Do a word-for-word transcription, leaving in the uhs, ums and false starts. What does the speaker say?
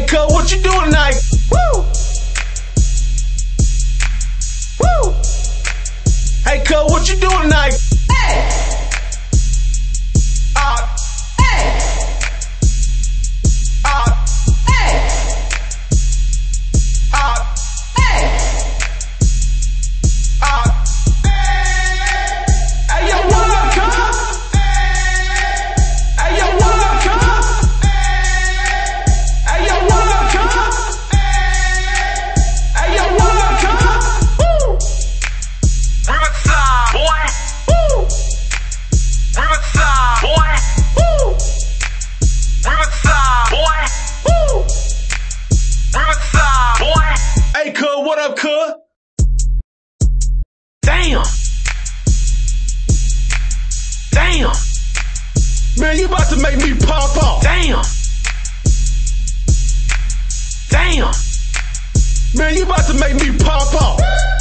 cuz, what you doing tonight? Woo! Woo! Hey, cuz, what you doing tonight? Hey! Uh, hey! Uh, hey! Uh, hey! Uh, hey, yo, what up, cuz? Hey, yo, what up, cuz? Hey, yo, what up, cuz? Hey, yo, what up, cuz? Woo! Riverside, boy. Woo! Riverside, boy. Woo! Riverside, boy. Woo! Riverside, boy. Hey, cuz, what up, cuz? Damn. Damn. Man, you about to make me pop off. Damn. Damn. Man, you about to make me pop off.